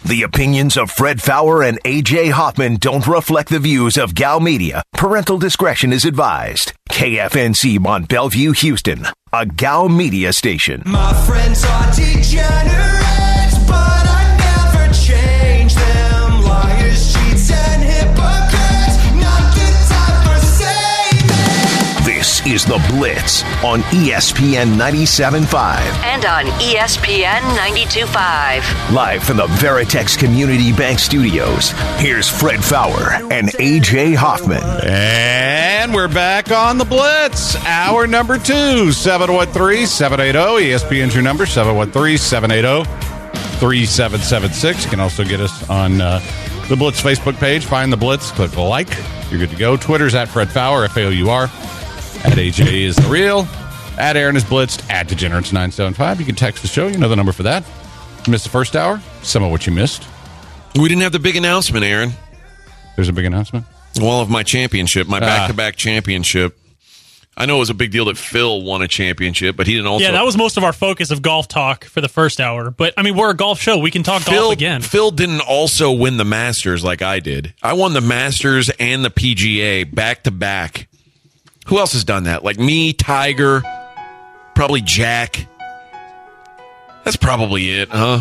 The opinions of Fred Fowler and A.J. Hoffman don't reflect the views of Gal Media. Parental discretion is advised. KFNC Mont Bellevue, Houston, a Gal Media station. My friends are degenerates, but I never change them. Liars, cheats, and hypocrites, not the time for saving. This is The Blitz on ESPN 97.5. And on ESPN 92.5. Live from the Veritex Community Bank Studios, here's Fred Fowler and A.J. Hoffman. And we're back on The Blitz. Hour number 2, 713-780. ESPN's your number, 713-780-3776. You can also get us on the Blitz Facebook page. Find The Blitz, click the like. You're good to go. Twitter's at Fred Fowler, F-A-O-U-R. At AJ is the real. At Aaron is blitzed. At Degenerates975. You can text the show. You know the number for that. You missed the first hour? Some of what you missed. We didn't have the big announcement, Aaron. There's a big announcement? Well, of my championship, my back-to-back championship. I know it was a big deal that Phil won a championship, but he didn't also... Yeah, that was most of our focus of golf talk for the first hour. But, I mean, we're a golf show. We can talk golf again. Phil didn't also win the Masters like I did. I won the Masters and the PGA back-to-back. Who else has done that? Like me, Tiger, probably Jack. That's probably it, huh?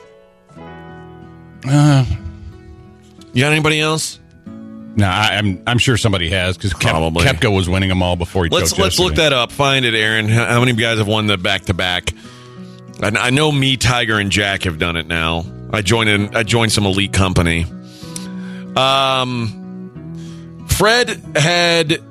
You got anybody else? No, I'm sure somebody has because Koepka was winning them all before he choked Let's look that up. Find it, Aaron. How many guys have won the back-to-back? I know me, Tiger, and Jack have done it now. I joined some elite company. Fred had...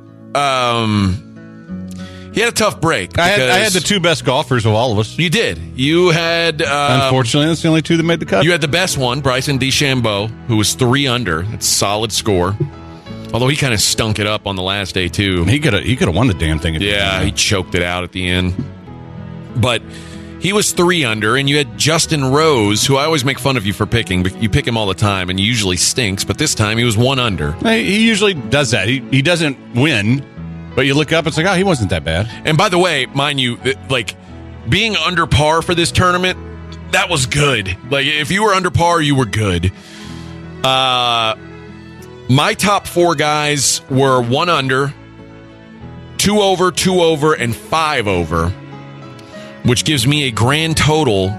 he had a tough break. I had the two best golfers of all of us. You did. You had... unfortunately, that's the only two that made the cut. You had the best one, Bryson DeChambeau, who was 3 under. That's a solid score. Although he kind of stunk it up on the last day, too. He could have won the damn thing. He choked it out at the end. But he was 3 under, and you had Justin Rose, who I always make fun of you for picking. But you pick him all the time, and he usually stinks. But this time, he was 1 under. He usually does that. He doesn't win, but you look up, it's like, oh, he wasn't that bad. And by the way, mind you, like, being under par for this tournament, that was good. Like, if you were under par, you were good. My top 4 guys were 1 under, 2 over, 2 over, and 5 over, which gives me a grand total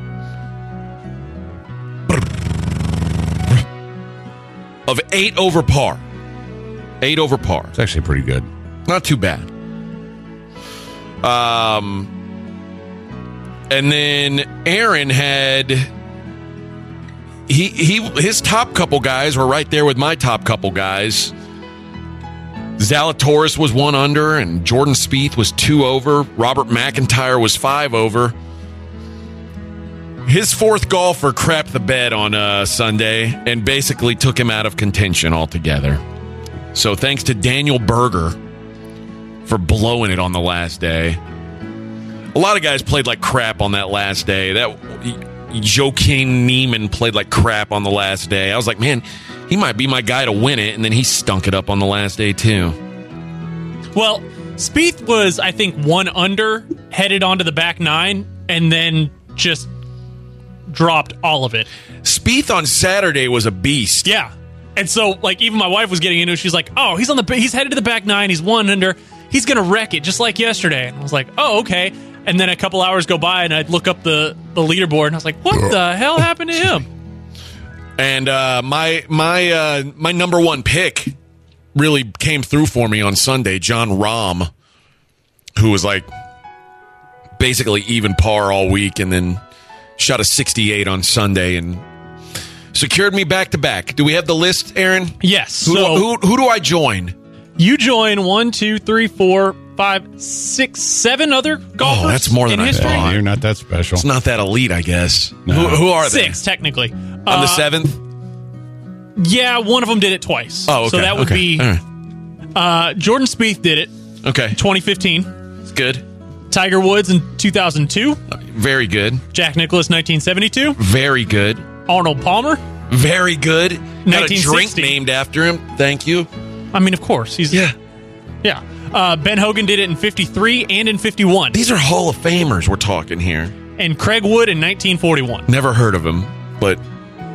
of 8 over par. 8 over par. It's actually pretty good. Not too bad. And then Aaron had... His top couple guys were right there with my top couple guys. Zalatoris was 1 under, and Jordan Spieth was 2 over. Robert McIntyre was 5 over. His 4th golfer crapped the bed on Sunday and basically took him out of contention altogether. So thanks to Daniel Berger for blowing it on the last day. A lot of guys played like crap on that last day. Joaquin Niemann played like crap on the last day. I was like, man, he might be my guy to win it, and then he stunk it up on the last day, too. Well, Spieth was, I think, 1 under, headed onto the back 9, and then just dropped all of it. Spieth on Saturday was a beast. Yeah. And so, like, even my wife was getting into it. She's like, oh, he's headed to the back 9, he's 1 under, he's going to wreck it, just like yesterday. And I was like, oh, okay. And then a couple hours go by, and I'd look up the leaderboard, and I was like, what the hell happened to him? And my number 1 pick really came through for me on Sunday, Jon Rahm, who was like basically even par all week and then shot a 68 on Sunday and secured me back-to-back. Do we have the list, Aaron? Yes. Who do I join? You join 1, 2, 3, 4, 5, 6, 7 other golfers. Oh, that's more than I thought. You're not that special. It's not that elite, I guess. No. Who are they? 6, technically. On the 7th? Yeah, one of them did it twice. Oh, okay. So that would be... Right. Jordan Spieth did it. Okay. 2015. It's good. Tiger Woods in 2002. Very good. Jack Nicklaus, 1972. Very good. Arnold Palmer. Very good. Got a 1960. drink named after him. Thank you. I mean, of course. Yeah. Ben Hogan did it in 53 and in 51. These are Hall of Famers we're talking here. And Craig Wood in 1941. Never heard of him, but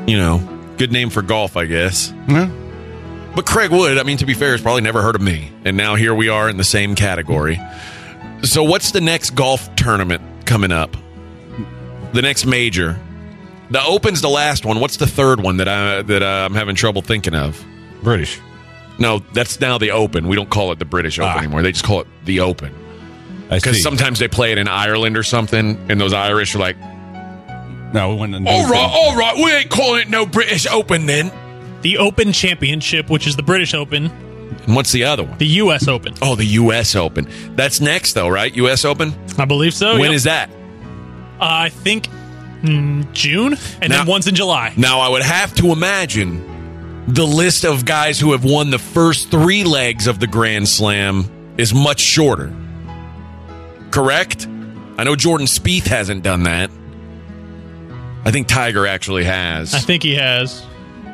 good name for golf, I guess. Yeah. But Craig Wood, I mean, to be fair, has probably never heard of me. And now here we are in the same category. So what's the next golf tournament coming up? The next major? The Open's the last one. What's the third one that I'm having trouble thinking of? British. No, that's now the Open. We don't call it the British Open anymore. They just call it the Open. Because sometimes they play it in Ireland or something, and those Irish are like, no, we went. all right, we ain't calling it no British Open then. The Open Championship, which is the British Open. And what's the other one? The U.S. Open. Oh, the U.S. Open. That's next, though, right? U.S. Open? I believe so. When is that? I think June, and then one's in July. Now, I would have to imagine the list of guys who have won the first 3 legs of the Grand Slam is much shorter. Correct? I know Jordan Spieth hasn't done that. I think Tiger actually has. I think he has.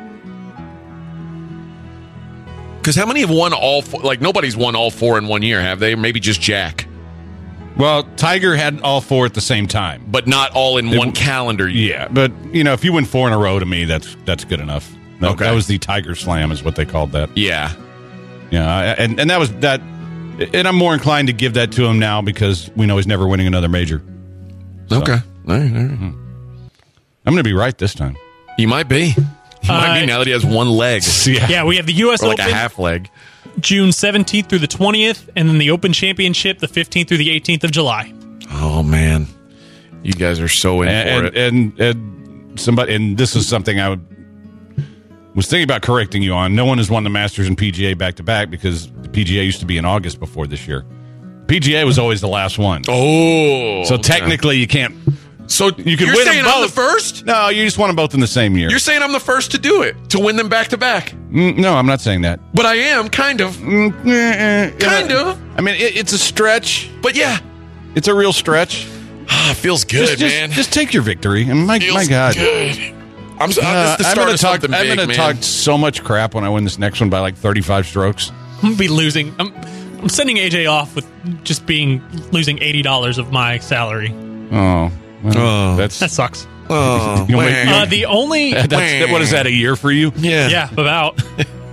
Because how many have won all 4? Like, nobody's won all 4 in 1 year, have they? Maybe just Jack. Well, Tiger had all 4 at the same time. But not all in one calendar year. Yeah, but, if you win 4 in a row, to me, that's good enough. Okay. That was the Tiger Slam is what they called that. Yeah. Yeah, and that was that. And I'm more inclined to give that to him now because we know he's never winning another major. So. Okay. All right. I'm going to be right this time. You might be. He might be now that he has 1 leg. Yeah, we have the U.S. Or like Open. a half leg. June 17th through the 20th, and then the Open Championship the 15th through the 18th of July. Oh, man. You guys are so in for it. And somebody, and this is something I was thinking about correcting you on. No one has won the Masters and PGA back-to-back because the PGA used to be in August before this year. PGA was always the last one. Oh. So technically you can't. So you can you're win saying them both. I'm the first? No, you just won them both in the same year. You're saying I'm the first to do it, to win them back-to-back. No, I'm not saying that. But I am, kind of. Kind of. I mean, it's a stretch. But yeah. It's a real stretch. Feels good, man. Just take your victory. And my God. Good. I'm going to talk so much crap when I win this next one by like 35 strokes. I'm going to be losing. I'm sending AJ off with just losing $80 of my salary. Oh. Well, that sucks. Oh, the only... what is that, a year for you? Yeah, about.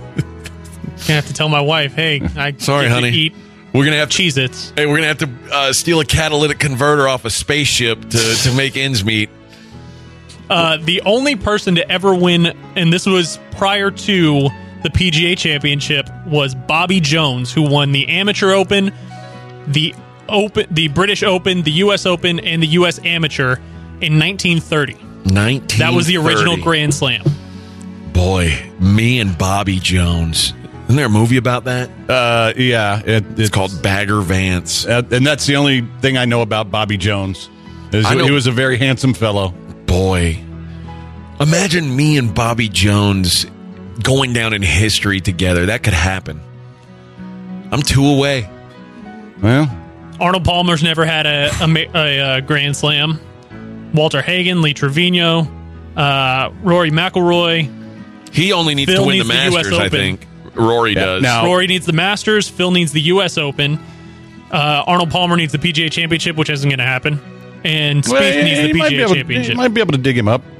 I have to tell my wife, hey, sorry, honey. Eat we're gonna have Cheez-Its. Hey, we're gonna have to steal a catalytic converter off a spaceship to make ends meet. The only person to ever win, and this was prior to the PGA Championship, was Bobby Jones, who won the Amateur Open, the British Open, the U.S. Open, and the U.S. Amateur in 1930. That was the original Grand Slam. Boy, me and Bobby Jones. Isn't there a movie about that? Yeah. It's called Bagger Vance. And that's the only thing I know about Bobby Jones. He was a very handsome fellow. Boy. Imagine me and Bobby Jones going down in history together. That could happen. I'm 2 away. Well, Arnold Palmer's never had a Grand Slam. Walter Hagen, Lee Trevino, Rory McIlroy. He only needs Phil to win needs the the US Masters, I Open. think. Rory does. Now, Rory needs the Masters. Phil needs the U.S. Open. Arnold Palmer needs the PGA Championship, which isn't going to happen. And Spieth needs the PGA Championship. You might be able to dig him up.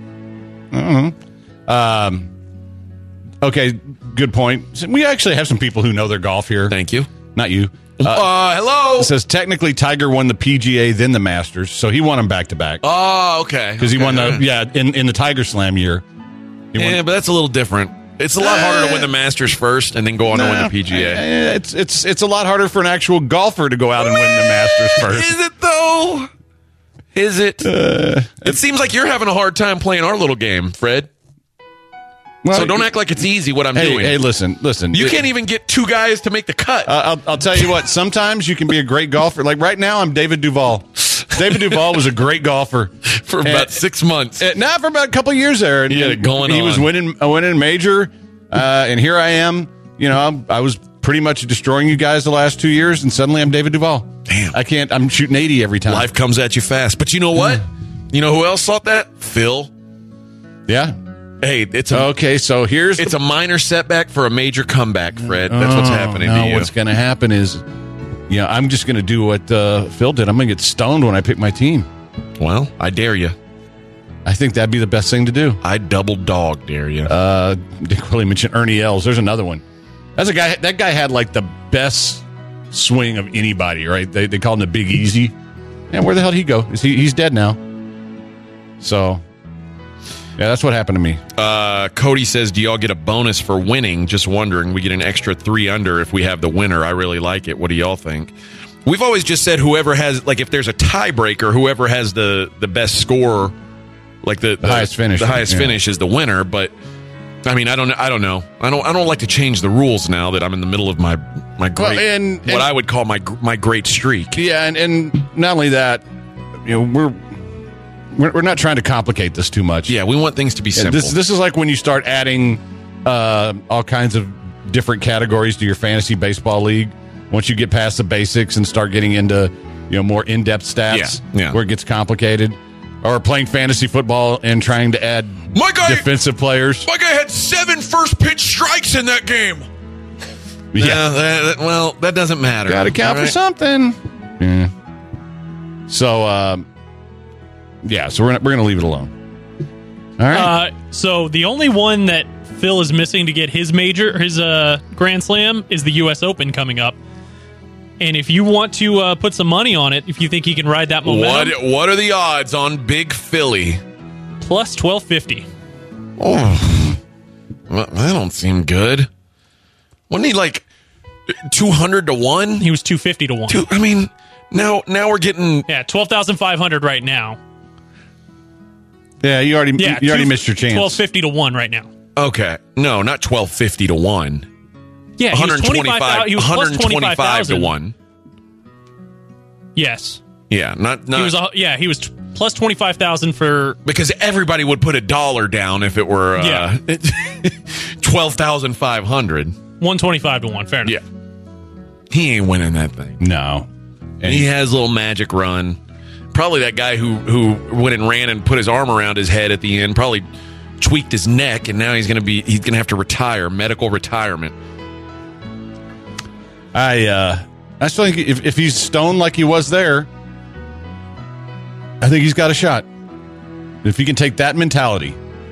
I don't know. Okay, good point. We actually have some people who know their golf here. Thank you. Not you. Hello. It says technically Tiger won the PGA, then the Masters, so he won them back to back. Oh, okay. Because he won in the Tiger Slam year. Yeah, but that's a little different. It's a lot harder to win the Masters first and then go on to win the PGA. It's a lot harder for an actual golfer to go out and win the Masters first. Is it though? Is it? It seems like you're having a hard time playing our little game, Fred. Well, so don't act like it's easy what I'm doing. Hey, listen. You can't even get 2 guys to make the cut. I'll tell you what. Sometimes you can be a great golfer. Like right now, I'm David Duval. David Duval was a great golfer for about 6 months. For about a couple of years there. And, he had it going on. He was winning a major, and here I am. I was pretty much destroying you guys the last 2 years, and suddenly I'm David Duval. Damn. I'm shooting 80 every time. Life comes at you fast. But you know what? You know who else thought that? Phil. Yeah. Hey, it's a minor setback for a major comeback, Fred. That's what's happening to you. What's going to happen is, I'm just going to do what Phil did. I'm going to get stoned when I pick my team. Well, I dare you. I think that'd be the best thing to do. I'd double dog dare you. Dick really mentioned Ernie Els. There's another one. That's a guy. That guy had like the best swing of anybody, right? They call him the Big Easy. And where the hell did he go? He's dead now. So, yeah, that's what happened to me. Cody says, do y'all get a bonus for winning? Just wondering. We get an extra 3 under if we have the winner. I really like it. What do y'all think? We've always just said whoever has, like, if there's a tiebreaker, whoever has the best score, like the highest finish. The highest finish is the winner. But I mean, I don't know. I don't like to change the rules now that I'm in the middle of my great, what I would call my great streak. Yeah, and not only that, you know, we're not trying to complicate this too much. Yeah, we want things to be simple. This is like when you start adding all kinds of different categories to your fantasy baseball league. Once you get past the basics and start getting into, you know, more in-depth stats, where it gets complicated, or playing fantasy football and trying to add defensive players. My guy had 7 first pitch strikes in that game. Yeah, that doesn't matter. Got to count for something. Yeah. So, so we're gonna leave it alone. All right. So the only one that Phil is missing to get his Grand Slam is the U.S. Open coming up. And if you want to put some money on it, if you think he can ride that momentum, what are the odds on Big Philly? Plus 1250. Oh, well, that don't seem good. Wasn't he like 200 to 1? He was 250 to 1. I mean, now we're getting 12,500 right now. Yeah, you already missed your chance. 1250 to 1 right now. Okay, no, not 1250 to 1. Yeah, 125. He was 125 to 1. Yes. Yeah, not. He was plus 25,000 for, because everybody would put $1 down if it were 12,500. 125 to 1. Fair enough. Yeah, he ain't winning that thing. No, and he has a little magic run. Probably that guy who went and ran and put his arm around his head at the end probably tweaked his neck, and now he's gonna have to retire, medical retirement. I still think if he's stoned like he was there, I think he's got a shot. If he can take that mentality,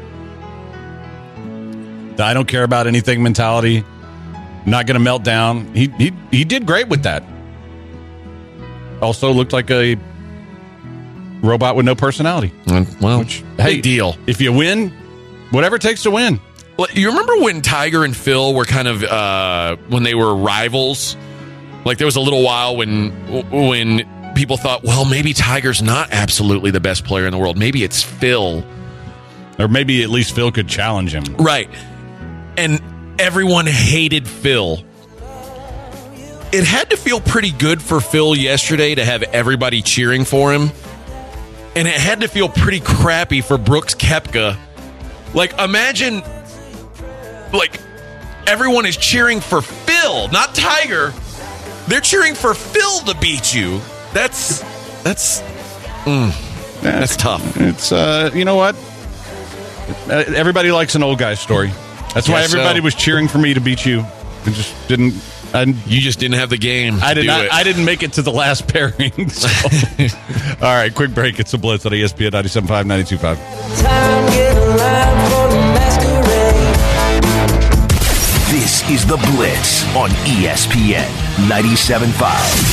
the I don't care about anything mentality, not going to melt down. He did great with that. Also looked like a robot with no personality. Well, big deal. If you win, whatever it takes to win. Well, you remember when Tiger and Phil were kind of when they were rivals? Like there was a little while when people thought, well, maybe Tiger's not absolutely the best player in the world. Maybe it's Phil. Or maybe at least Phil could challenge him. Right. And everyone hated Phil. It had to feel pretty good for Phil yesterday to have everybody cheering for him. And it had to feel pretty crappy for Brooks Koepka. Like, imagine, like, everyone is cheering for Phil, not Tiger. They're cheering for Phil to beat you. That's tough. It's you know what? Everybody likes an old guy story. That's why everybody was cheering for me to beat you. It just didn't. You just didn't have the game. I didn't make it to the last pairing. So. All right, quick break. It's a Blitz on ESPN 97.5, 92.5. This is The Blitz on ESPN 97.5.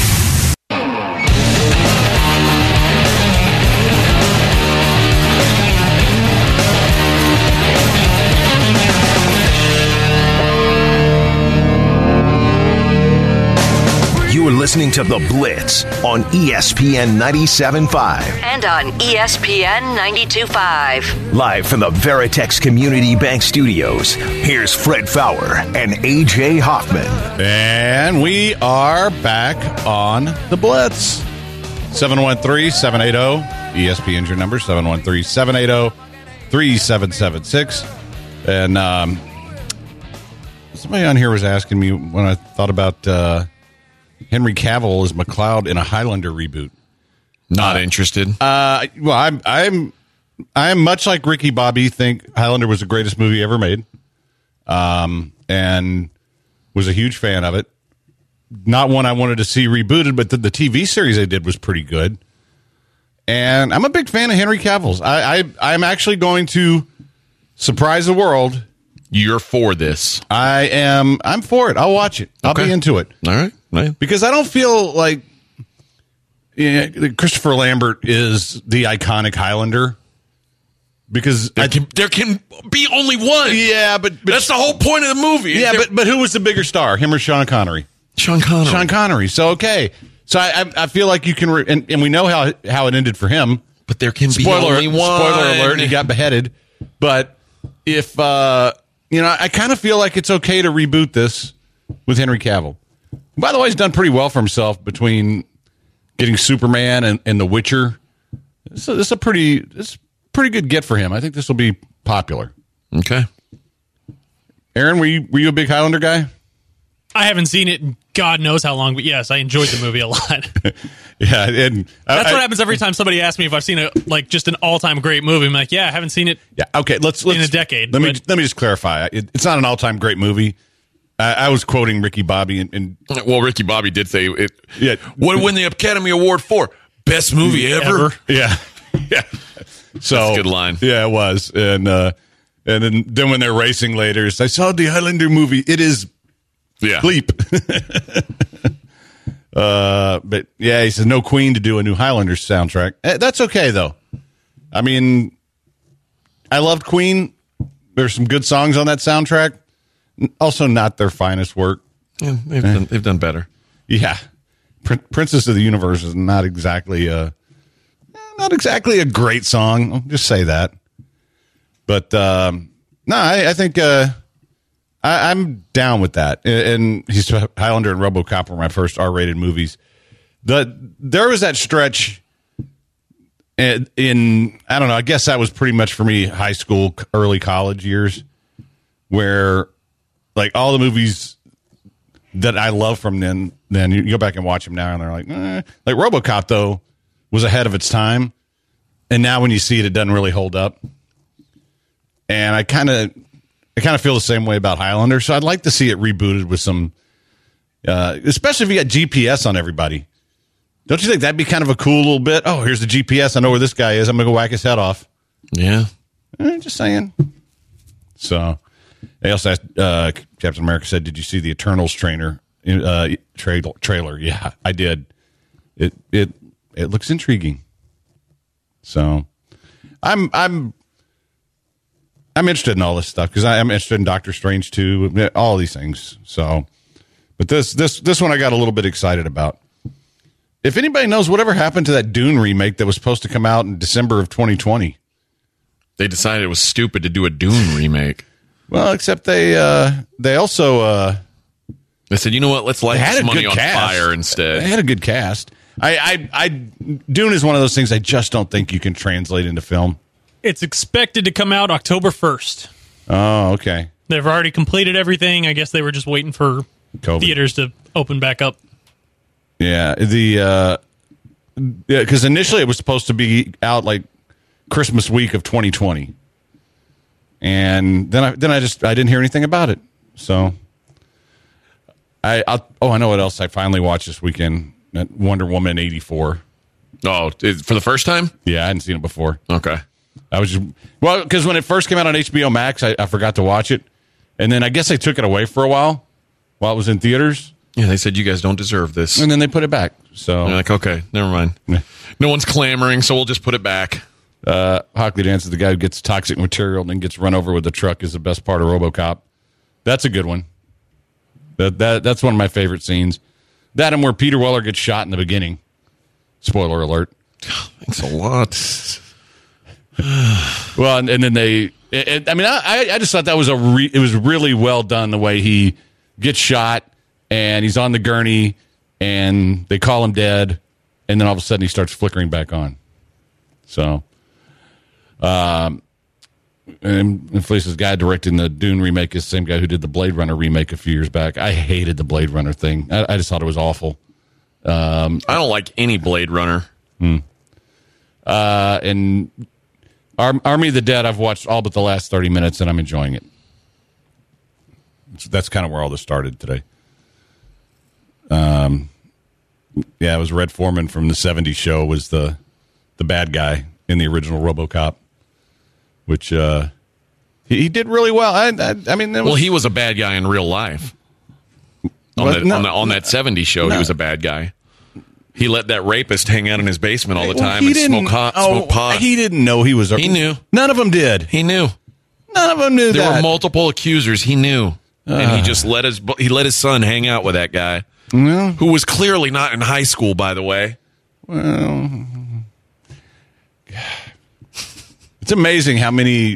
You are listening to The Blitz on ESPN 97.5. And on ESPN 92.5. Live from the Veritex Community Bank Studios, here's Fred Faour and A.J. Hoffman. And we are back on The Blitz. 713-780. ESPN's your number, 713-780-3776. And somebody on here was asking me when I thought about... Henry Cavill as McLeod in a Highlander reboot. Not interested. Well, I'm much like Ricky Bobby. Think Highlander was the greatest movie ever made, and was a huge fan of it. Not one I wanted to see rebooted, but the TV series they did was pretty good. And I'm a big fan of Henry Cavill's. I'm actually going to surprise the world. You're for this. I'm for it. I'll watch it. I'll be into it. All right. Because I don't feel like Christopher Lambert is the iconic Highlander. Because there can be only one. Yeah, but that's the whole point of the movie. Yeah, but who was the bigger star, him or Sean Connery? Sean Connery. So okay. So I feel like you can, and we know how it ended for him. But there can be only one. Spoiler alert: he got beheaded. But if I kind of feel like it's okay to reboot this with Henry Cavill. By the way, he's done pretty well for himself between getting Superman and The Witcher. So this is a pretty good get for him. I think this will be popular. Okay. Aaron, were you a big Highlander guy? I haven't seen it in God knows how long, but yes, I enjoyed the movie a lot. Yeah, and that's what happens every time somebody asks me if I've seen just an all-time great movie. I'm like, yeah, I haven't seen it. Yeah, okay. Let's in a decade. Let me just clarify. It's not an all-time great movie. I was quoting Ricky Bobby, and well, Ricky Bobby did say it. Yeah, what did win the Academy Award for? Best movie ever. Yeah, yeah. So that's a good line. Yeah, it was, and then when they're racing later, I saw the Highlander movie. It is. Yeah. Bleep. But yeah, he says no Queen to do a new Highlander soundtrack. That's okay though. I mean, I loved Queen. There's some good songs on that soundtrack. Also, not their finest work. Yeah, they've done better. Yeah, Princess of the Universe is not exactly a great song. I'll just say that. But no, I think. I'm down with that. And he's Highlander and RoboCop were my first R-rated movies. There was that stretch in I don't know, I guess that was pretty much for me high school, early college years, where like all the movies that I love from then you go back and watch them now and they're like like RoboCop though was ahead of its time. And now when you see it, it doesn't really hold up. And I kind of feel the same way about Highlander, so I'd like to see it rebooted with some, especially if you got GPS on everybody. Don't you think that'd be kind of a cool little bit? Oh, here's the GPS. I know where this guy is. I'm going to go whack his head off. Yeah. Just saying. So, they also asked, Captain America said, did you see the Eternals trailer? Yeah, I did. It looks intriguing. So, I'm interested in all this stuff because I'm interested in Doctor Strange too, all these things. So, but this one I got a little bit excited about. If anybody knows whatever happened to that Dune remake that was supposed to come out in December of 2020, they decided it was stupid to do a Dune remake. Well, except they also they said, you know what? Let's light this money on fire instead. They had a good cast. Dune is one of those things I just don't think you can translate into film. It's expected to come out October 1st. Oh, okay. They've already completed everything. I guess they were just waiting for COVID. Theaters to open back up. Yeah, because initially it was supposed to be out like Christmas week of 2020, and then I didn't hear anything about it. So I know what else I finally watched this weekend. Wonder Woman 84. Oh, for the first time? Yeah, I hadn't seen it before. Okay. I was because when it first came out on HBO Max, I forgot to watch it, and then I guess they took it away for a while it was in theaters. Yeah, they said you guys don't deserve this, and then they put it back. So you're like, okay, never mind. No one's clamoring, so we'll just put it back. Hockley dances the guy who gets toxic material and then gets run over with a truck is the best part of RoboCop. That's a good one. That's one of my favorite scenes. That and where Peter Weller gets shot in the beginning. Spoiler alert. Thanks a lot. Well, and then I just thought that was it was really well done the way he gets shot and he's on the gurney and they call him dead and then all of a sudden he starts flickering back on. So, and Felice's guy directing the Dune remake is the same guy who did the Blade Runner remake a few years back. I hated the Blade Runner thing. I just thought it was awful. I don't like any Blade Runner. And Army of the Dead, I've watched all but the last 30 minutes, and I'm enjoying it. That's kind of where all this started today. Yeah, it was Red Foreman from the 70s show was the the bad guy in the original RoboCop, which he did really well. I mean, Well, he was a bad guy in real life. On that 70s show, he was a bad guy. He let that rapist hang out in his basement all the time and smoke pot. He didn't know he was. He knew. None of them did. He knew. None of them knew There that. were multiple accusers. He knew, and he just let his son hang out with that guy, who was clearly not in high school, by the way. Well, it's amazing how many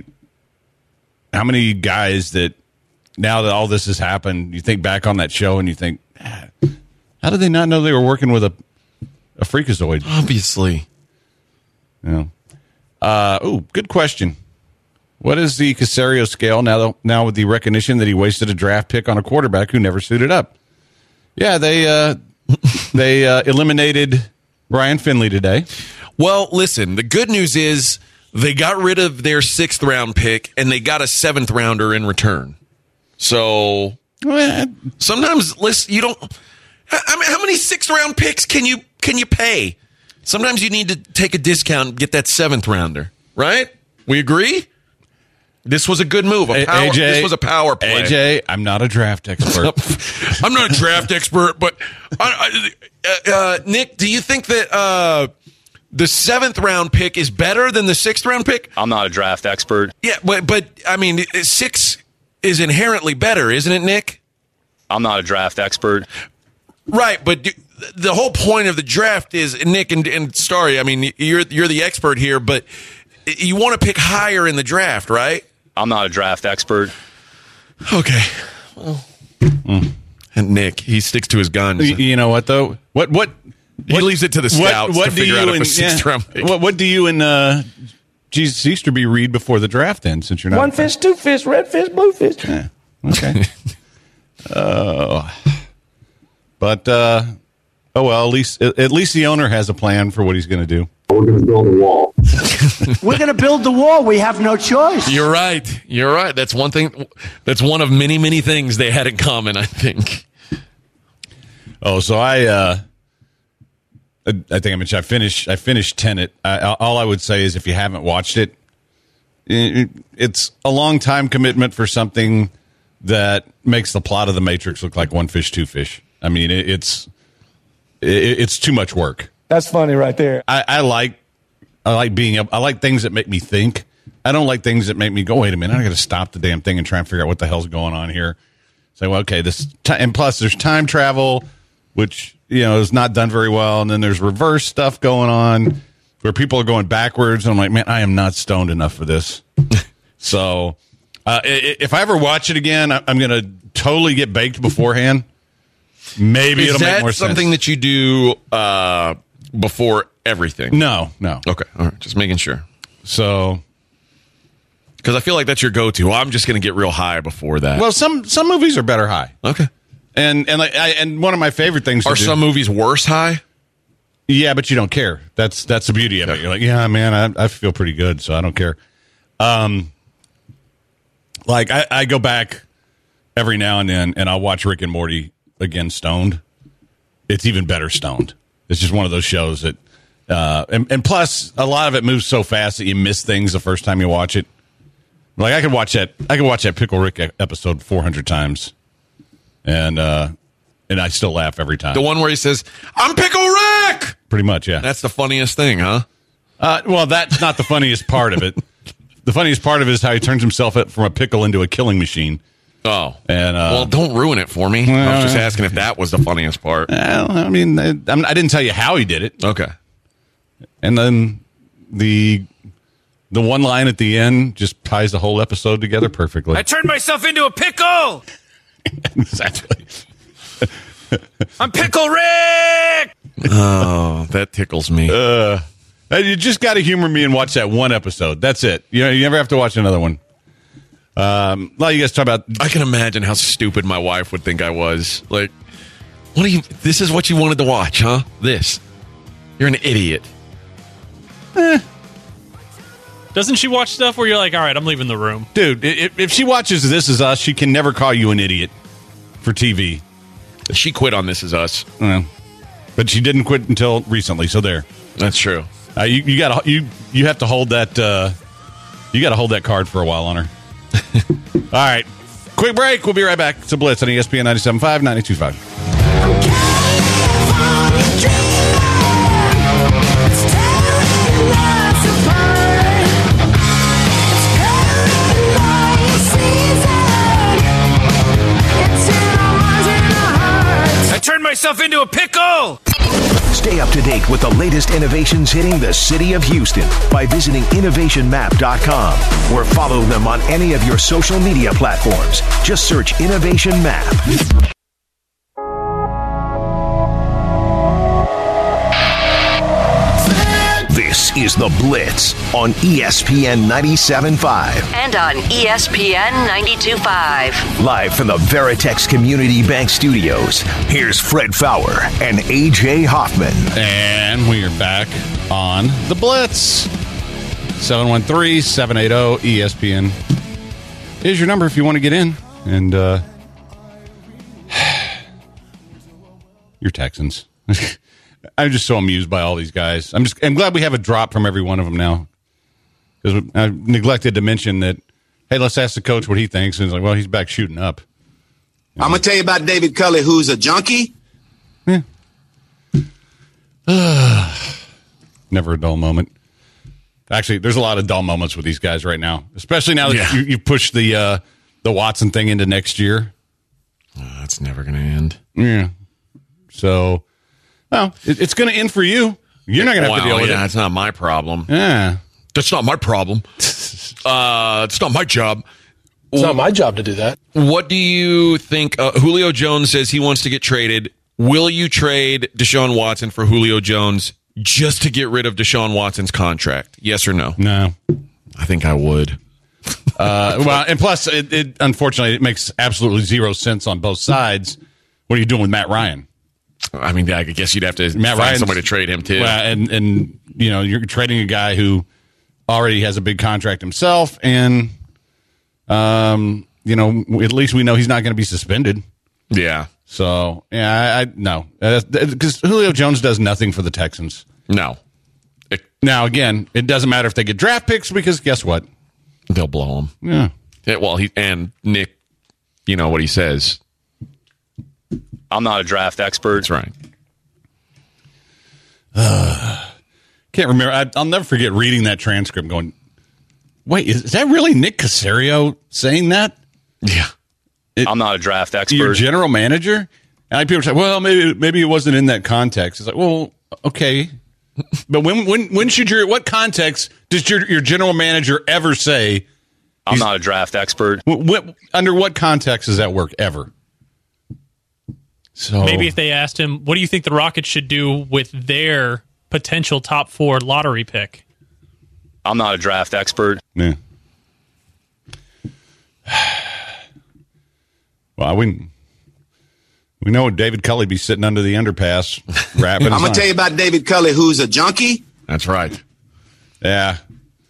guys that now that all this has happened, you think back on that show and you think, how did they not know they were working with a freakazoid? Obviously. Yeah. Good question. What is the Caserio scale now with the recognition that he wasted a draft pick on a quarterback who never suited up? Yeah, they eliminated Brian Finley today. Well, listen, the good news is they got rid of their 6th round pick and they got a 7th rounder in return. So sometimes you don't. I mean, how many 6th round picks can you pay? Sometimes you need to take a discount and get that 7th rounder, right? We agree? This was a good move. This was a power play. AJ, I'm not a draft expert. I'm not a draft expert, but Nick, do you think that the 7th round pick is better than the 6th round pick? I'm not a draft expert. Yeah, but I mean, 6 is inherently better, isn't it, Nick? I'm not a draft expert. Right, but the whole point of the draft is, Nick and Starry, I mean, you're the expert here, but you want to pick higher in the draft, right? I'm not a draft expert. Okay. Well, and Nick, he sticks to his guns. You know what, though? What he leaves it to the scouts to figure out if a 6th round pick. What do you and Jesus Easterby read before the draft then, since you're not... One fish, two fish, red fish, blue fish. Yeah. Okay. But well, at least the owner has a plan for what he's going to do. We're going to build a wall. We're going to build the wall. We have no choice. You're right. That's one thing. That's one of many, many things they had in common, I think. Oh, so I think I mentioned I finished Tenet. All I would say is if you haven't watched it, it's a long time commitment for something that makes the plot of The Matrix look like one fish, two fish. I mean, it's too much work. That's funny right there. I like things that make me think. I don't like things that make me go, wait a minute, I got to stop the damn thing and try and figure out what the hell's going on here. Say, well, okay, and plus there's time travel, which is not done very well, and then there's reverse stuff going on where people are going backwards. And I'm like, man, I am not stoned enough for this. So if I ever watch it again, I'm going to totally get baked beforehand. Maybe it'll make more sense. Is that something that you do before everything? No. Okay, all right, just making sure. So, because I feel like that's your go-to. Well, I'm just going to get real high before that. Well, some movies are better high. Okay, and one of my favorite things are some movies worse high. Yeah, but you don't care. That's the beauty of it. You're like, yeah, man, I feel pretty good, so I don't care. Like I go back every now and then, and I'll watch Rick and Morty again stoned. It's even better stoned. It's just one of those shows that, and plus a lot of it moves so fast that you miss things the first time you watch it. Like I could watch that Pickle Rick episode 400 times, and I still laugh every time. The one where he says, "I'm Pickle Rick." Pretty much, yeah. That's the funniest thing, huh? Well, that's not the funniest part of it. The funniest part of it is how he turns himself from a pickle into a killing machine. Oh. And well, don't ruin it for me. I was just asking if that was the funniest part. I mean, I didn't tell you how he did it. Okay. And then the one line at the end just ties the whole episode together perfectly. I turned myself into a pickle. Exactly. I'm Pickle Rick. Oh, that tickles me. You just got to humor me and watch that one episode. That's it. You never have to watch another one. Well, you guys talk about. I can imagine how stupid my wife would think I was. Like, this is what you wanted to watch, huh? This. You're an idiot. Doesn't she watch stuff where you're like, all right, I'm leaving the room? Dude, if she watches This Is Us, she can never call you an idiot for TV. She quit on This Is Us. But she didn't quit until recently, so there. That's true. You got you have to hold that. You got to hold that card for a while, Hunter. All right, quick break. We'll be right back. It's a Blitz on ESPN 97.5, 92.5. I turned myself into a pickle! Stay up to date with the latest innovations hitting the city of Houston by visiting innovationmap.com or follow them on any of your social media platforms. Just search Innovation Map. This is The Blitz on ESPN 97.5. And on ESPN 92.5. Live from the Veritex Community Bank Studios, here's Fred Fowler and AJ Hoffman. And we are back on The Blitz. 713-780-ESPN is your number if you want to get in. And you're Texans. I'm just so amused by all these guys. I'm glad we have a drop from every one of them now. Because I neglected to mention that, hey, let's ask the coach what he thinks. And he's like, well, he's back shooting up. I'm going to tell you about David Culley, who's a junkie. Yeah. Never a dull moment. Actually, there's a lot of dull moments with these guys right now. Especially now that you push the Watson thing into next year. That's never going to end. Yeah. So... well, it's going to end for you. You're not going to have to deal with it. Yeah, it's not my problem. Yeah. That's not my problem. It's not my job. It's not my job to do that. What do you think? Julio Jones says he wants to get traded. Will you trade Deshaun Watson for Julio Jones just to get rid of Deshaun Watson's contract? Yes or no? No. I think I would. Well, and plus, it unfortunately, it makes absolutely zero sense on both sides. What are you doing with Matt Ryan? I mean, I guess you'd have to find somebody to trade him too. Well, and you know, you're trading a guy who already has a big contract himself, and you know, at least we know he's not going to be suspended. Yeah. So yeah, I no, because Julio Jones does nothing for the Texans. No. Now again, it doesn't matter if they get draft picks because guess what? They'll blow him. Yeah. Well, and Nick, you know what he says. I'm not a draft expert. That's right. Can't remember. I'll never forget reading that transcript going, wait, is that really Nick Caserio saying that? Yeah. I'm not a draft expert. Your general manager? And people say, well, maybe it wasn't in that context. It's like, well, okay. But when should what context does your general manager ever say? I'm not a draft expert. Under what context does that work ever? So maybe if they asked him, what do you think the Rockets should do with their potential top 4 lottery pick? I'm not a draft expert. Yeah. Well, we know David Culley be sitting under the underpass rapping. I'm going to tell you about David Culley, who's a junkie. That's right. Yeah.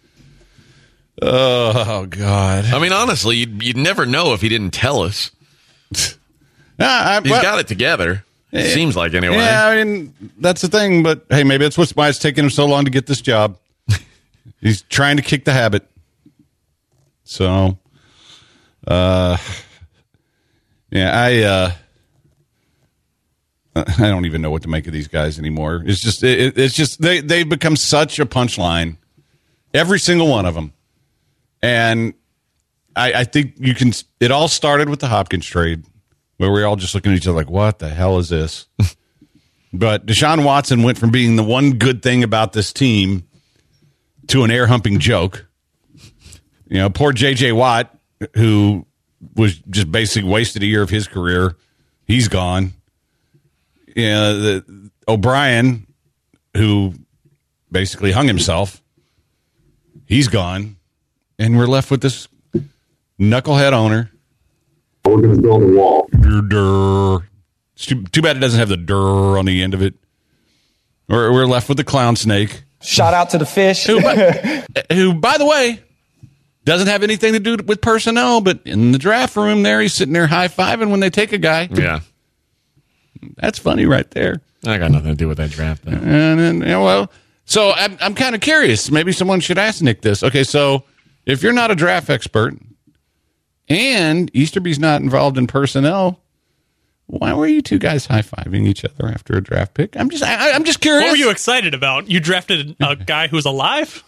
Oh, God. I mean, honestly, you'd never know if he didn't tell us. He's got it together. It seems like, anyway. Yeah, I mean, that's the thing. But, hey, maybe that's why it's taking him so long to get this job. He's trying to kick the habit. So, yeah, I don't even know what to make of these guys anymore. It's just they've become such a punchline, every single one of them. And I think you can. It all started with the Hopkins trade, where we're all just looking at each other like, what the hell is this? But Deshaun Watson went from being the one good thing about this team to an air-humping joke. You know, poor J.J. Watt, who was just basically wasted a year of his career. He's gone. You know, O'Brien, who basically hung himself, he's gone. And we're left with this knucklehead owner. We're going to build a wall. It's too bad it doesn't have the on the end of it. We're left with the clown snake. Shout out to the fish. Who, by the way, doesn't have anything to do with personnel, but in the draft room there, he's sitting there high-fiving when they take a guy. Yeah. That's funny right there. I got nothing to do with that draft, though. And then, well, So I'm kind of curious. Maybe someone should ask Nick this. Okay, so if you're not a draft expert and Easterby's not involved in personnel, why were you two guys high-fiving each other after a draft pick? I'm just curious. What were you excited about? You drafted a guy who's alive?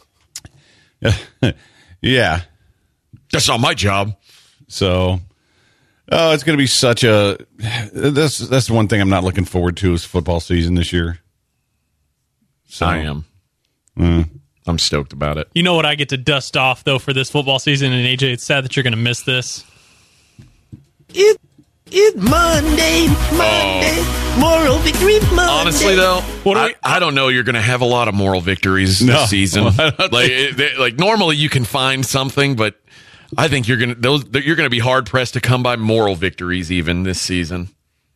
Yeah. That's not my job. So, it's going to be such a... That's one thing I'm not looking forward to is football season this year. So, I am. I'm stoked about it. You know what I get to dust off, though, for this football season? And, AJ, it's sad that you're going to miss this. It's Monday, moral victory Monday. Honestly, though, I don't know you're going to have a lot of moral victories this season. Like normally you can find something, but I think you're going to be hard pressed to come by moral victories even this season.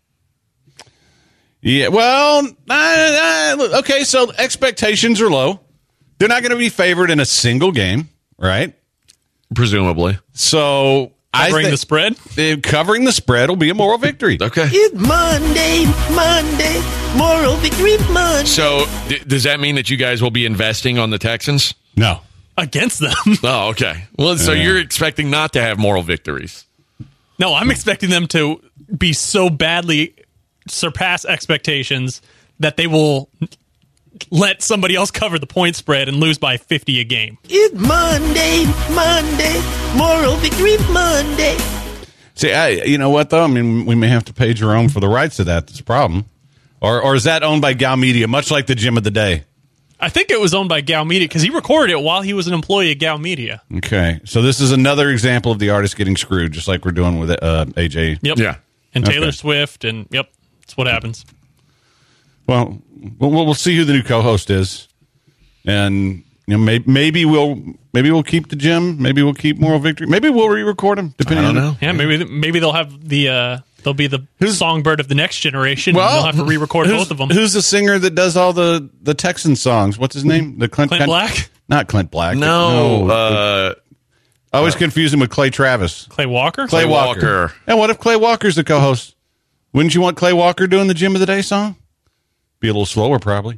Yeah, well, okay, so expectations are low. They're not going to be favored in a single game, right? Presumably. So covering the spread? Covering the spread will be a moral victory. Okay. It's Monday, moral victory Monday. So does that mean that you guys will be investing on the Texans? No. Against them. Oh, okay. Well, so you're expecting not to have moral victories. No, I'm expecting them to be so badly surpass expectations that they will let somebody else cover the point spread and lose by 50 a game. It's Monday, moral victory Monday. See, you know what, though? I mean, we may have to pay Jerome for the rights to that. That's a problem. Or is that owned by Gal Media, much like the Gym of the Day? I think it was owned by Gal Media because he recorded it while he was an employee at Gal Media. Okay. So this is another example of the artist getting screwed, just like we're doing with AJ. Yep. Yeah. And Taylor Swift, and yep, that's what happens. Well, we'll see who the new co-host is, and you know, maybe we'll keep the Gym, maybe we'll keep Moral Victory, maybe we'll re-record them. Depending on know. Yeah, maybe they'll have they'll be the songbird of the next generation. Well, and they'll have to re-record both of them. Who's the singer that does all the Texan songs? What's his name? Clint Black? Not Clint Black. No. I always confuse him with Clay Travis. Clay Walker. Clay Walker. And what if Clay Walker's the co-host? Wouldn't you want Clay Walker doing the Gym of the Day song? Be a little slower, probably.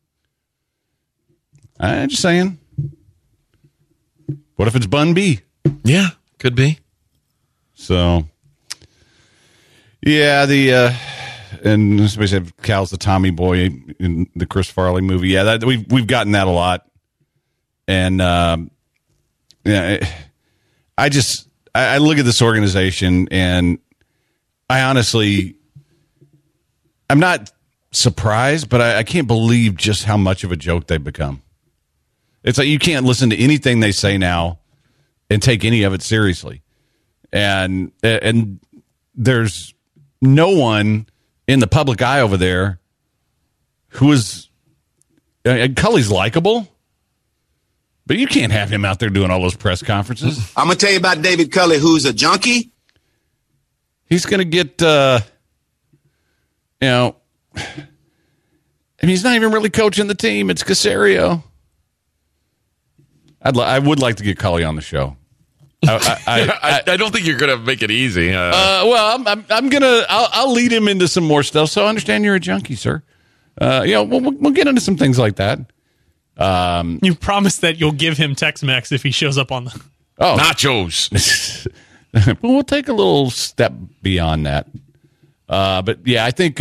I'm just saying. What if it's Bun B? Yeah, could be. So, yeah, and somebody said Cal's the Tommy Boy in the Chris Farley movie. Yeah, that we've gotten that a lot, and yeah, I look at this organization, and I honestly, I'm not surprised, but I can't believe just how much of a joke they've become. It's like you can't listen to anything they say now and take any of it seriously. And there's no one in the public eye over there who is... Cully's likable, but you can't have him out there doing all those press conferences. I'm going to tell you about David Culley, who's a junkie. He's going to get, I mean, he's not even really coaching the team. It's Caserio. I would like to get Cully on the show. I don't think you're going to make it easy. Well, I'll lead him into some more stuff. So I understand you're a junkie, sir. We'll get into some things like that. You promise that you'll give him Tex-Mex if he shows up on the nachos. Well, we'll take a little step beyond that. But yeah, I think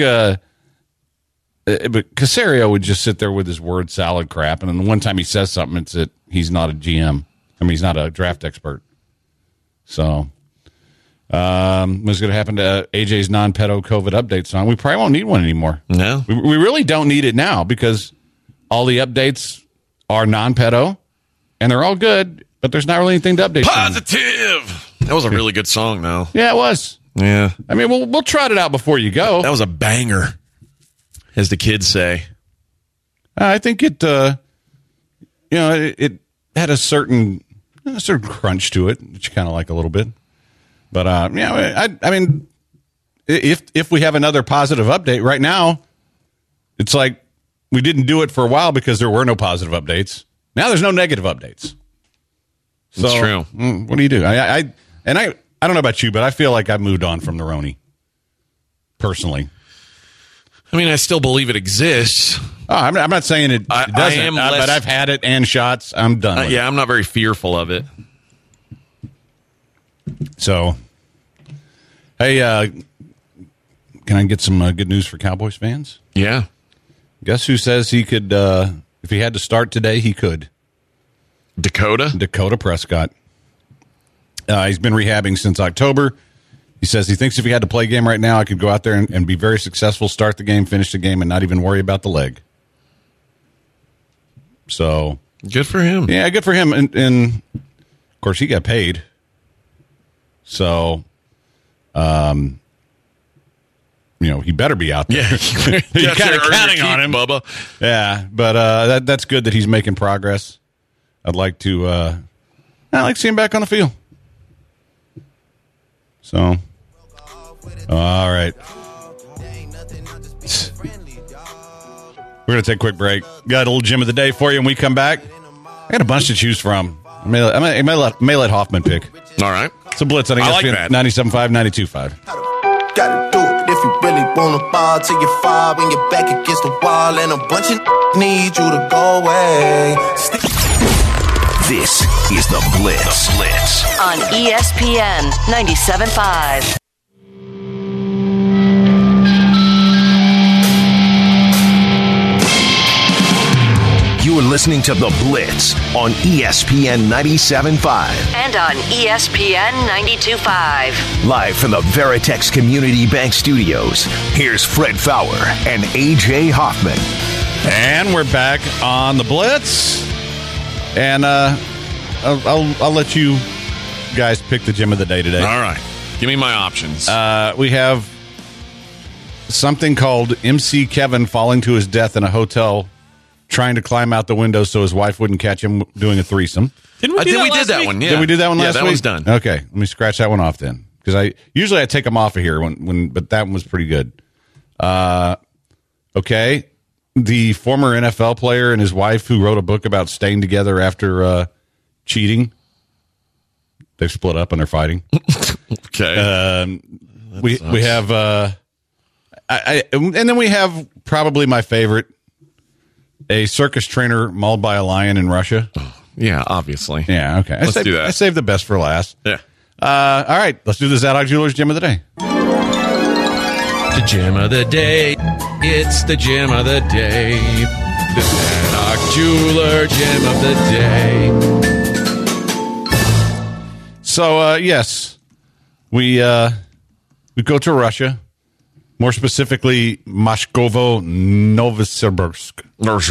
but Caserio would just sit there with his word salad crap, and then the one time he says something, it's that he's not a GM. I mean, he's not a draft expert. So, what's going to happen to AJ's non-pedo COVID update song? We probably won't need one anymore. No. We really don't need it now because all the updates are non-pedo, and they're all good, but there's not really anything to update. Positive! That was a really good song, though. Yeah, it was. Yeah. I mean, we'll trot it out before you go. That was a banger, as the kids say. I think it had a certain crunch to it, which you kind of like a little bit. But I mean, if we have another positive update right now, it's like we didn't do it for a while because there were no positive updates. Now there's no negative updates. So, it's true. What do you do? I don't know about you, but I feel like I've moved on from the Roni personally. I mean, I still believe it exists. Oh, I'm not saying it doesn't, but I've had it and shots. I'm done with it. Yeah, I'm not very fearful of it. So, hey, can I get some good news for Cowboys fans? Yeah. Guess who says he could, if he had to start today, he could? Dakota Prescott. He's been rehabbing since October. He says he thinks if he had to play a game right now, I could go out there and be very successful, start the game, finish the game, and not even worry about the leg. So good for him. Yeah, good for him. And of course, he got paid. So, he better be out there. Yeah, you're kind of counting on him, Bubba. Yeah, but that's good that he's making progress. I'd like to see him back on the field. So, all right. We're going to take a quick break. Got a little gym of the day for you when we come back. I got a bunch to choose from. I may let Hoffman pick. All right. It's a blitz on ESPN 97.5, 92.5. Gotta do it if you really wanna ball till you're 5 when you're back against the wall and a bunch of need you to go away. This is The Blitz. On ESPN 97.5. You are listening to The Blitz on ESPN 97.5. And on ESPN 92.5. Live from the Veritex Community Bank Studios, here's Fred Fowler and A.J. Hoffman. And we're back on The Blitz. And I'll let you guys pick the gym of the day today. All right. Give me my options. We have something called MC Kevin falling to his death in a hotel, trying to climb out the window so his wife wouldn't catch him doing a threesome. Didn't we do that last week? one? Yeah. Did we do that one last week? Yeah, that one's done. Okay, let me scratch that one off then, because I usually take them off of here but that one was pretty good. Okay, the former NFL player and his wife who wrote a book about staying together after cheating. They've split up and they're fighting. Okay, we have and then we have probably my favorite. A circus trainer mauled by a lion in Russia. Yeah, obviously. Yeah, okay. Let's do that. I saved the best for last. Yeah. All right, let's do the Zadok Jewelers Gym of the Day. The gym of the day. It's the gym of the day. The Zadok Jeweler Gym of the day. So, yes, we go to Russia. More specifically, Moscow, Novosibirsk.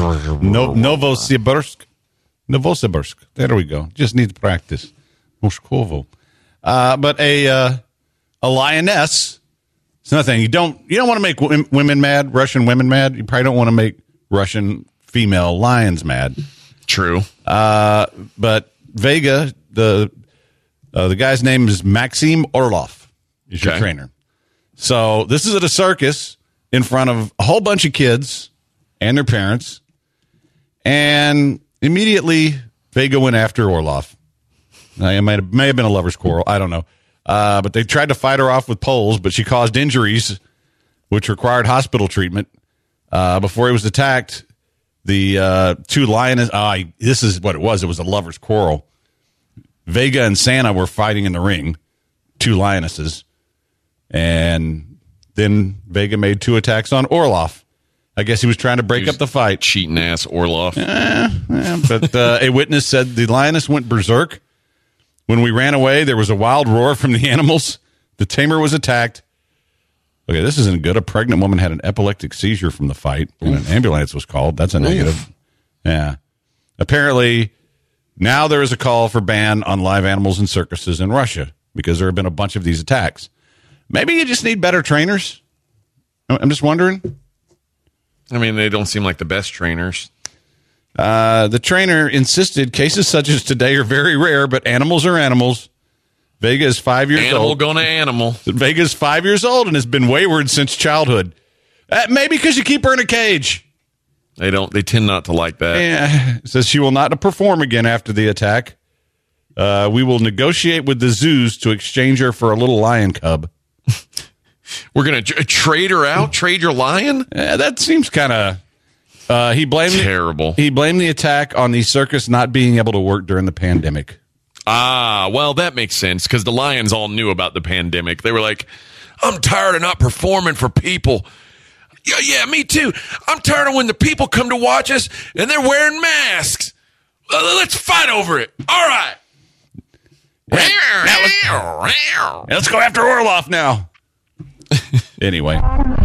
Novosibirsk. There we go. Just need to practice. Moscow. But a lioness. It's nothing. You don't want to make women mad, Russian women mad. You probably don't want to make Russian female lions mad. True. But Vega, the guy's name is Maxim Orlov. He's your trainer. So this is at a circus in front of a whole bunch of kids and their parents. And immediately, Vega went after Orlov. It may have been a lover's quarrel. I don't know. But they tried to fight her off with poles, but she caused injuries, which required hospital treatment. Before he was attacked, the two lionesses... this is what it was. It was a lover's quarrel. Vega and Santa were fighting in the ring. Two lionesses. And then Vega made 2 attacks on Orlov. I guess he was trying to break up the fight. Cheating ass Orlov. But a witness said the lioness went berserk. When we ran away, there was a wild roar from the animals. The tamer was attacked. Okay, this isn't good. A pregnant woman had an epileptic seizure from the fight, and an ambulance was called. That's a negative. Yeah. Apparently, now there is a call for ban on live animals in circuses in Russia because there have been a bunch of these attacks. Maybe you just need better trainers. I'm just wondering. I mean, they don't seem like the best trainers. The trainer insisted cases such as today are very rare, but animals are animals. Vega is 5 years old. Animal gonna animal. Vega's 5 years old and has been wayward since childhood. Maybe because you keep her in a cage. They tend not to like that. Yeah. It says she will not perform again after the attack. We will negotiate with the zoos to exchange her for a little lion cub. We're going to trade her out? Trade your lion? Yeah, that seems kind of... he blamed terrible. He blamed the attack on the circus not being able to work during the pandemic. Ah, well, that makes sense because the Lions all knew about the pandemic. They were like, I'm tired of not performing for people. Yeah, me too. I'm tired of when the people come to watch us and they're wearing masks. Let's fight over it. All right. Let's go after Orloff now. Anyway.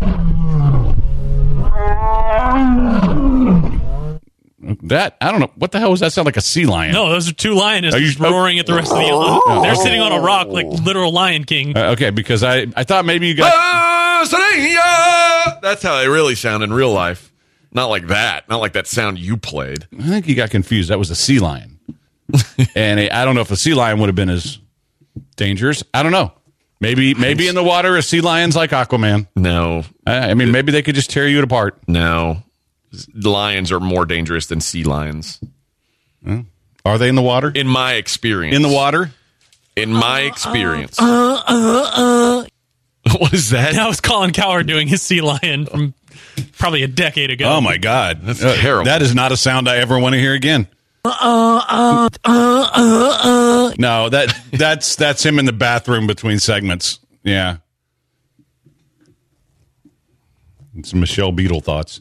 That, I don't know. What the hell was that sound like? A sea lion? No, those are two lions just roaring at the rest of the island. They're sitting on a rock like literal Lion King. Okay, because I thought maybe you got... That's how they really sound in real life. Not like that. Not like that sound you played. I think you got confused. That was a sea lion. And I don't know if a sea lion would have been as dangerous. I don't know. Maybe in the water, a sea lion's like Aquaman. No. I mean, maybe they could just tear you apart. No. Lions are more dangerous than sea lions. Are they in the water? In my experience. In the water? In my experience. What is that? That was Colin Cowherd doing his sea lion from probably a decade ago. Oh, my God. That's terrible. That is not a sound I ever want to hear again. No, that's him in the bathroom between segments. Yeah. Some Michelle Beadle thoughts.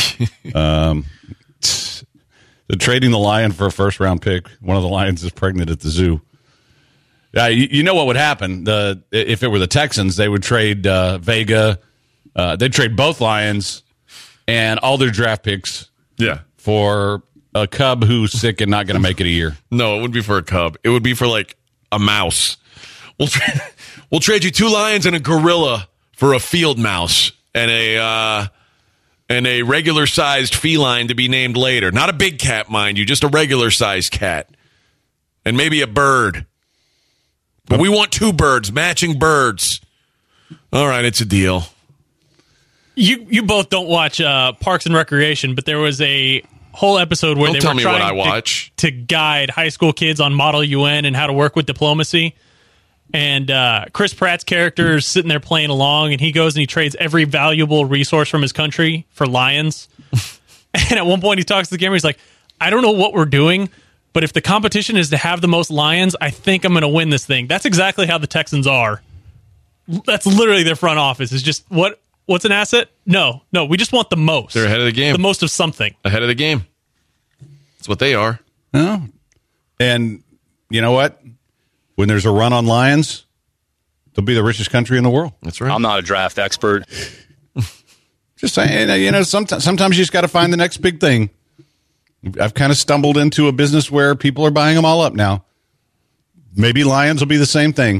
Trading the lion for a first-round pick. One of the lions is pregnant at the zoo. You know what would happen? If it were the Texans, they would trade Vega. They'd trade both lions and all their draft picks. Yeah. For a cub who's sick and not going to make it a year. No, it wouldn't be for a cub. It would be for like a mouse. We'll trade you 2 lions and a gorilla for a field mouse and a regular-sized feline to be named later. Not a big cat, mind you, just a regular-sized cat. And maybe a bird. But we want 2 birds, matching birds. All right, it's a deal. You both don't watch Parks and Recreation, but there was a whole episode where they were trying to guide high school kids on Model UN and how to work with diplomacy. And Chris Pratt's character is sitting there playing along, and he goes and he trades every valuable resource from his country for lions. And at one point he talks to the camera, he's like, I don't know what we're doing, but if the competition is to have the most lions, I think I'm going to win this thing. That's exactly how the Texans are. That's literally their front office. Is just, what's an asset? No, we just want the most. They're ahead of the game. The most of something. Ahead of the game. That's what they are. Oh. And you know what? When there's a run on lions, they'll be the richest country in the world. That's right. I'm not a draft expert. Just saying, sometimes you just got to find the next big thing. I've kind of stumbled into a business where people are buying them all up now. Maybe lions will be the same thing.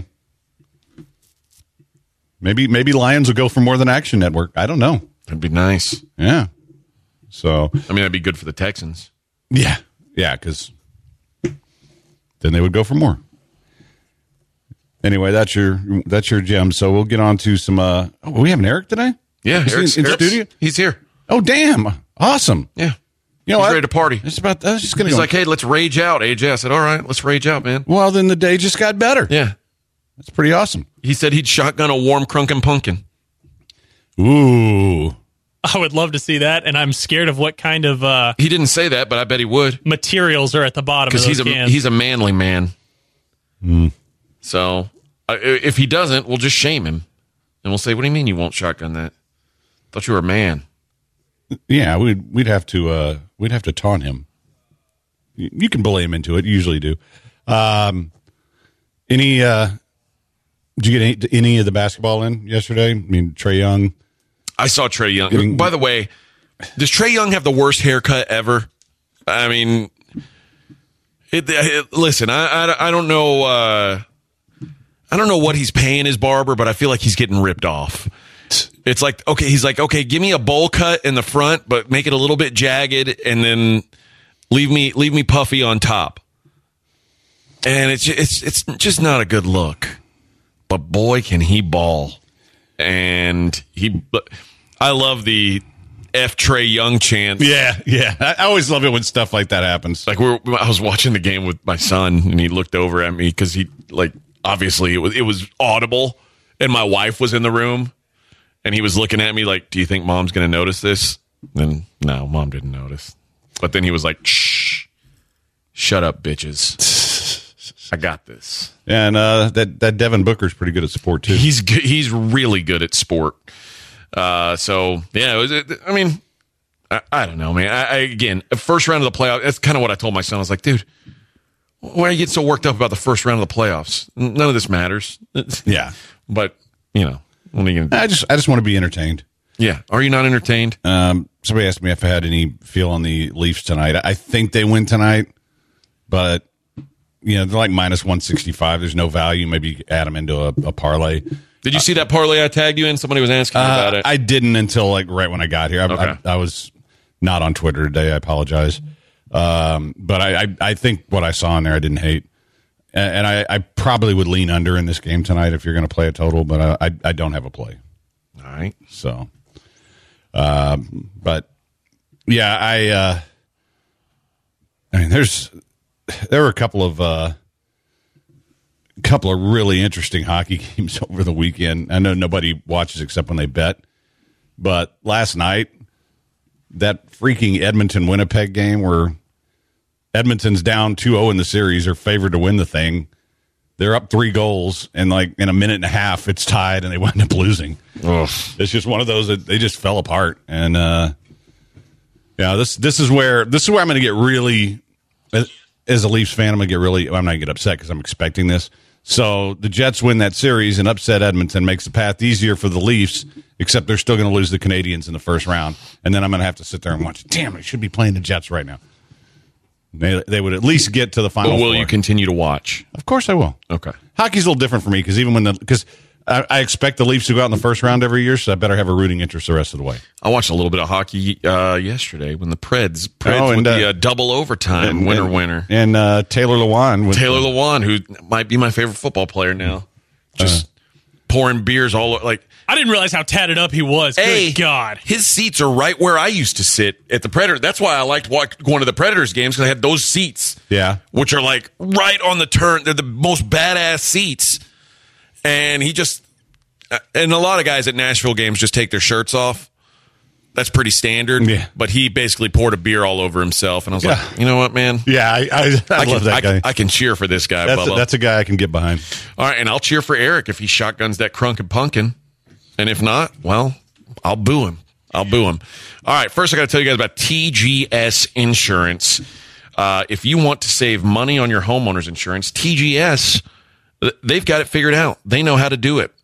Maybe lions will go for more than Action Network. I don't know. That'd be nice. Yeah. So I mean, that'd be good for the Texans. Yeah, because then they would go for more. Anyway, that's your gem. So we'll get on to some. We have an Eric today. Yeah, Eric's in studio. He's here. Oh, damn! Awesome. Yeah. You know, he's ready to party. I was just gonna. He's like, hey, let's rage out, AJ. I said, all right, let's rage out, man. Well, then the day just got better. Yeah, that's pretty awesome. He said he'd shotgun a warm Crunkin' Pumpkin. Ooh. I would love to see that, and I'm scared of what kind of he didn't say that, but I bet he would. Materials are at the bottom of those cans. He's a manly man. So if he doesn't, we'll just shame him, and we'll say, "What do you mean you won't shotgun that? Thought you were a man." Yeah, we'd have to taunt him. You can bully him into it. You usually do. Did you get any of the basketball in yesterday? I mean, Trae Young. I saw Trae Young. By the way, does Trae Young have the worst haircut ever? I mean, listen, I don't know. I don't know what he's paying his barber, but I feel like he's getting ripped off. It's like, okay, he's like, okay, give me a bowl cut in the front, but make it a little bit jagged, and then leave me puffy on top. And it's just not a good look. But boy, can he ball. And I love the F Trae Young chant. Yeah. I always love it when stuff like that happens. Like I was watching the game with my son, and he looked over at me because he obviously it was audible, and my wife was in the room, And he was looking at me like, do you think Mom's going to notice this? And no, Mom didn't notice. But then he was like, shh, shut up, bitches. I got this. And that Devin Booker's pretty good at sport, too. He's good. He's really good at sport. So, yeah, I don't know, man. Again, first round of the playoffs, that's kind of what I told my son. I was like, dude, why are you getting so worked up about the first round of the playoffs? None of this matters. Yeah. But, what are you going to do? I just want to be entertained. Yeah. Are you not entertained? Somebody asked me if I had any feel on the Leafs tonight. I think they win tonight, but, they're like minus 165. There's no value. Maybe add them into a parlay. Did you see that parlay I tagged you in? Somebody was asking about it. I didn't until right when I got here. I was not on Twitter today. I apologize. But I think what I saw in there I didn't hate. And I probably would lean under in this game tonight if you're going to play a total, but I don't have a play. All right. So, but yeah, there were a couple of really interesting hockey games over the weekend. I know nobody watches except when they bet, but last night, that freaking Edmonton-Winnipeg game where Edmonton's down 2-0 in the series, they're favored to win the thing. They're up 3 goals, and in a minute and a half, it's tied, and they wind up losing. Ugh. It's just one of those that they just fell apart. And this is where I'm going to get really, as a Leafs fan, I'm not going to get upset because I'm expecting this. So the Jets win that series and upset Edmonton, makes the path easier for the Leafs, except they're still going to lose the Canadiens in the first round. And then I'm going to have to sit there and watch, damn, I should be playing the Jets right now. They would at least get to the final But will four. you continue to watch? Of course I will. Okay. Hockey's a little different for me because I expect the Leafs to go out in the first round every year, so I better have a rooting interest the rest of the way. I watched a little bit of hockey yesterday when the Preds with the double overtime winner. And Taylor Lewan. Who might be my favorite football player now. Just pouring beers all over. I didn't realize how tatted up he was. Good God. His seats are right where I used to sit at the Predator. That's why I liked going to the Predators games, because I had those seats. Yeah. Which are right on the turn. They're the most badass seats. And and a lot of guys at Nashville games just take their shirts off. That's pretty standard. Yeah. But he basically poured a beer all over himself. And I was like, you know what, man? Yeah, I love that guy. I can cheer for this guy, Bubba. That's a guy I can get behind. All right, and I'll cheer for Eric if he shotguns that crunk and pumpkin. And if not, well, I'll boo him. All right, first I got to tell you guys about TGS Insurance. If you want to save money on your homeowner's insurance, TGS, they've got it figured out. They know how to do it.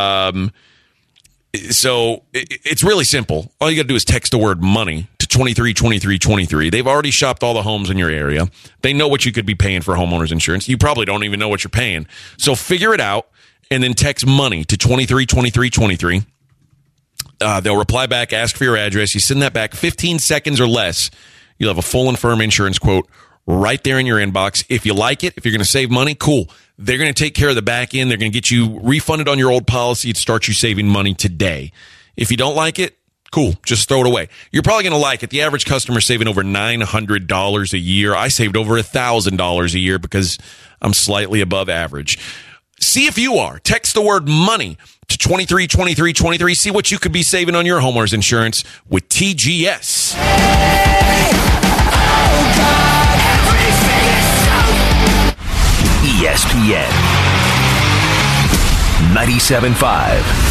So it's really simple. All you got to do is text the word money to 232323. They've already shopped all the homes in your area. They know what you could be paying for homeowners insurance. You probably don't even know what you're paying. So figure it out and then text money to 232323. They'll reply back, ask for your address. You send that back 15 seconds or less. You'll have a full and firm insurance quote right there in your inbox. If you like it, if you're going to save money, cool. They're going to take care of the back end. They're going to get you refunded on your old policy to start you saving money today. If you don't like it, cool. Just throw it away. You're probably going to like it. The average customer is saving over $900 a year. I saved over $1,000 a year because I'm slightly above average. See if you are. Text the word money to 232323. See what you could be saving on your homeowner's insurance with TGS. ESPN 97.5.